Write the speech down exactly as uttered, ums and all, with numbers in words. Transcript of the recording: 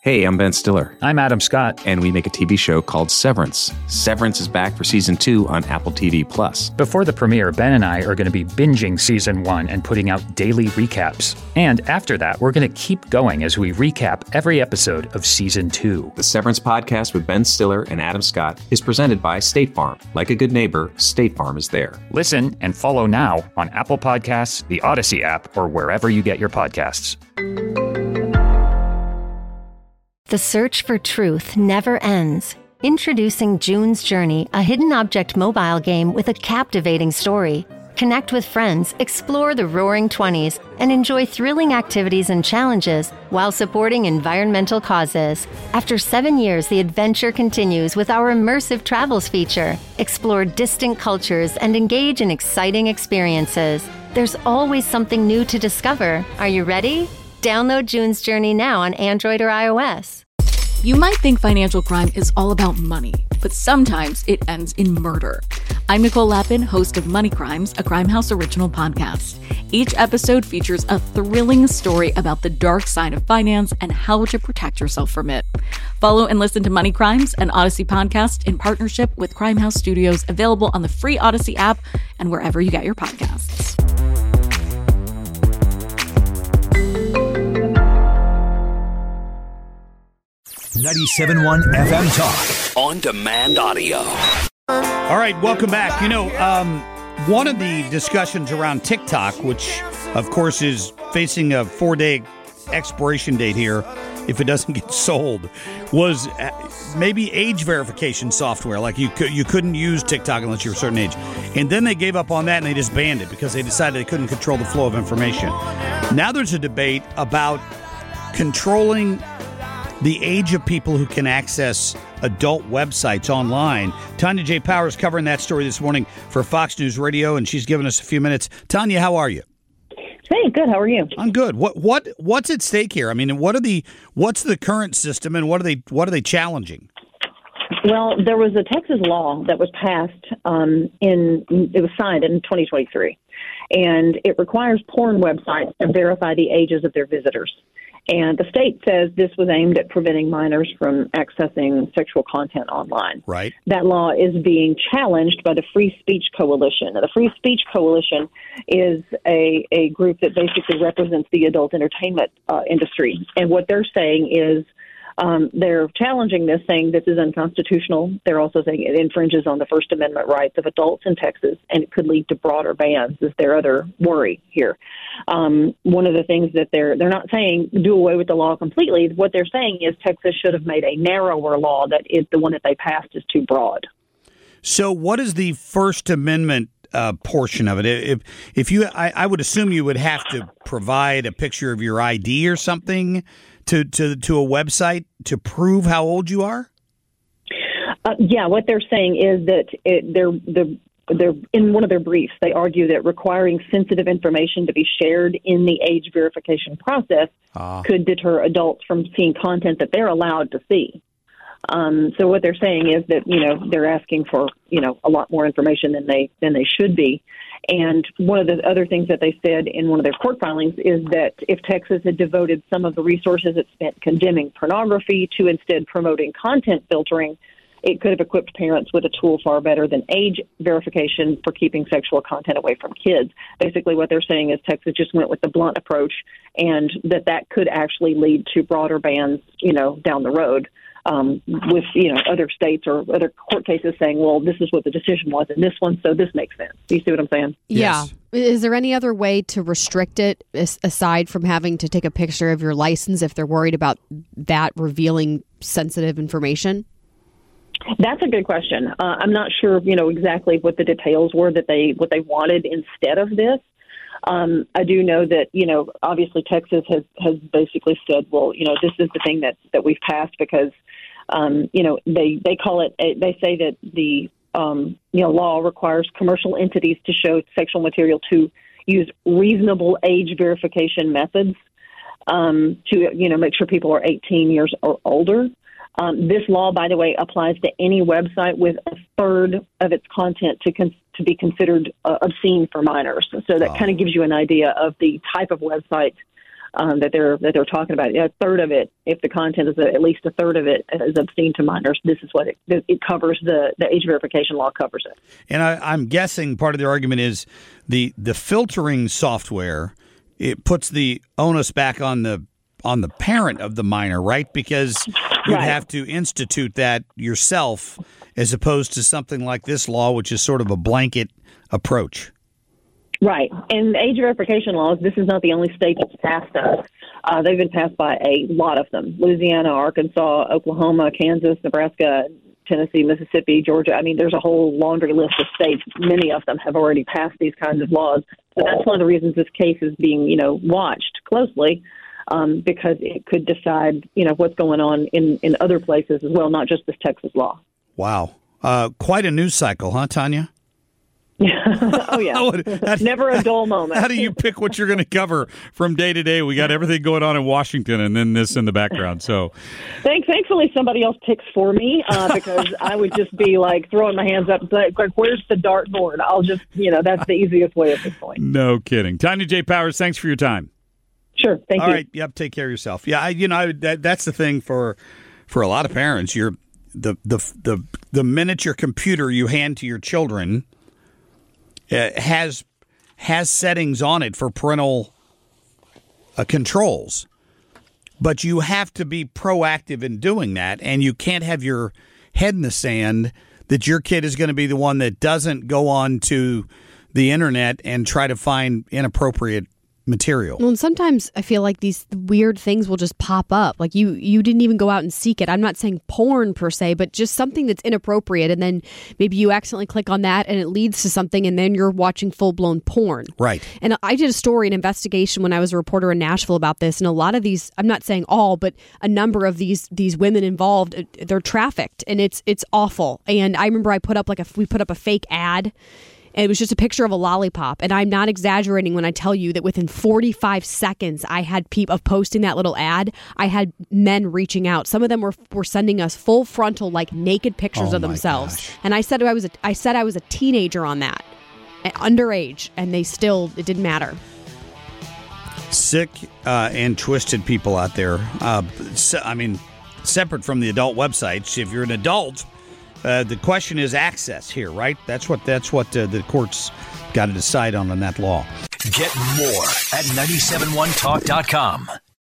Hey, I'm Ben Stiller. I'm Adam Scott. And we make a T V show called Severance. Severance is back for season two on Apple T V Plus. Before the premiere, Ben and I are going to be binging season one and putting out daily recaps. And after that, we're going to keep going as we recap every episode of season two. The Severance podcast with Ben Stiller and Adam Scott is presented by State Farm. Like a good neighbor, State Farm is there. Listen and follow now on Apple Podcasts, the Odyssey app, or wherever you get your podcasts. The search for truth never ends. Introducing June's Journey, a hidden object mobile game with a captivating story. Connect with friends, explore the Roaring Twenties, and enjoy thrilling activities and challenges while supporting environmental causes. After seven years, the adventure continues with our immersive travels feature. Explore distant cultures and engage in exciting experiences. There's always something new to discover. Are you ready? Download June's Journey now on Android or iOS. You might think financial crime is all about money, but sometimes it ends in murder. I'm Nicole Lappin, host of Money Crimes, a Crimehouse original podcast. Each episode features a thrilling story about the dark side of finance and how to protect yourself from it. Follow and listen to Money Crimes, an Odyssey podcast in partnership with Crimehouse Studios, available on the free Odyssey app and wherever you get your podcasts. ninety-seven point one F M Talk. On demand audio. All right, welcome back. You know, um, one of the discussions around TikTok, which, of course, is facing a four-day expiration date here if it doesn't get sold, was maybe age verification software. Like you, could, you couldn't use TikTok unless you were a certain age. And then they gave up on that and they just banned it because they decided they couldn't control the flow of information. Now there's a debate about controlling the age of people who can access adult websites online. Tanya J. Powers covering that story this morning for Fox News Radio, and she's given us a few minutes. Tanya, how are you? Hey, good. How are you? I'm good. What what what's at stake here? I mean, what are the what's the current system, and what are they what are they challenging? Well, there was a Texas law that was passed um, in it was signed in twenty twenty-three, and it requires porn websites to verify the ages of their visitors. And the state says this was aimed at preventing minors from accessing sexual content online. Right. That law is being challenged by the Free Speech Coalition. Now, the Free Speech Coalition is a, a group that basically represents the adult entertainment uh, industry. And what they're saying is um, they're challenging this, saying this is unconstitutional. They're also saying it infringes on the First Amendment rights of adults in Texas, and it could lead to broader bans, is their other worry here. Um, one of the things that they're they're not saying do away with the law completely. What they're saying is Texas should have made a narrower law, that is the one that they passed is too broad. So what is the First Amendment uh, portion of it? If if you, I, I would assume you would have to provide a picture of your I D or something to, to, to a website to prove how old you are? Uh, yeah, what they're saying is that it, they're the They're, in one of their briefs, they argue that requiring sensitive information to be shared in the age verification process uh. could deter adults from seeing content that they're allowed to see. Um, so what they're saying is that, you know, they're asking for, you know, a lot more information than they than they should be. And one of the other things that they said in one of their court filings is that if Texas had devoted some of the resources it spent condemning pornography to instead promoting content filtering, it could have equipped parents with a tool far better than age verification for keeping sexual content away from kids. Basically, what they're saying is Texas just went with the blunt approach, and that that could actually lead to broader bans, you know, down the road, um, with, you know, other states or other court cases saying, well, this is what the decision was in this one, so this makes sense. Do you see what I'm saying? Yeah. Yes. Is there any other way to restrict it aside from having to take a picture of your license if they're worried about that revealing sensitive information? That's a good question. Uh, I'm not sure, you know, exactly what the details were that they what they wanted instead of this. Um, I do know that, you know, obviously Texas has, has basically said, well, you know, this is the thing that, that we've passed because, um, you know, they, they call it, they say that the, um, you know, law requires commercial entities to show sexual material to use reasonable age verification methods um, to, you know, make sure people are eighteen years or older. Um, this law, by the way, applies to any website with a third of its content to con- to be considered uh, obscene for minors. So that wow. kind of gives you an idea of the type of website um, that they're that they're talking about. A third of it, if the content is a, at least a third of it is obscene to minors, this is what it, it covers. The, the age verification law covers it. And I, I'm guessing part of their argument is the the filtering software. It puts the onus back on the on the parent of the minor, right? Because you'd Right. have to institute that yourself, as opposed to something like this law, which is sort of a blanket approach. Right. And age verification laws, this is not the only state that's passed them. Uh, they've been passed by a lot of them. Louisiana, Arkansas, Oklahoma, Kansas, Nebraska, Tennessee, Mississippi, Georgia. I mean, there's a whole laundry list of states. Many of them have already passed these kinds of laws. So that's one of the reasons this case is being, you know, watched closely, um, because it could decide, you know, what's going on in, in other places as well, not just this Texas law. Wow. Uh, quite a news cycle, huh, Tanya? Oh, yeah. How would- how do- Never a dull moment. How do you pick what you're going to cover from day to day? We got everything going on in Washington and then this in the background. So, Thank, thankfully, somebody else picks for me uh, because I would just be like throwing my hands up, like, where's the dartboard? I'll just, you know, that's the easiest way at this point. no kidding. Tanya J. Powers, thanks for your time. Sure. Thank All you. right. Yep. Take care of yourself. Yeah. I, you know, I, that, that's the thing for for a lot of parents. You're the the the the miniature computer you hand to your children uh, has has settings on it for parental uh, controls, but you have to be proactive in doing that, and you can't have your head in the sand that your kid is going to be the one that doesn't go on to the internet and try to find inappropriate material. Well, and sometimes I feel like these weird things will just pop up. Like you, you didn't even go out and seek it. I'm not saying porn per se, but just something that's inappropriate. And then maybe you accidentally click on that and it leads to something and then you're watching full blown porn. Right. And I did a story, an investigation when I was a reporter in Nashville about this. And a lot of these, I'm not saying all, but a number of these, these women involved, they're trafficked and it's, it's awful. And I remember I put up like a, we put up a fake ad. And it was just a picture of a lollipop. And I'm not exaggerating when I tell you that within forty-five seconds I had people of posting that little ad, I had men reaching out. Some of them were were sending us full frontal, like naked pictures Oh of my themselves. gosh. And I said I was a, I said I was a teenager on that, underage, and they still, it didn't matter. Sick uh, and twisted people out there. Uh, se- I mean, separate from the adult websites. If you're an adult, uh, the question is access here, right? That's what that's what uh, the courts got to decide on in that law. Get more at nine seven one talk dot com.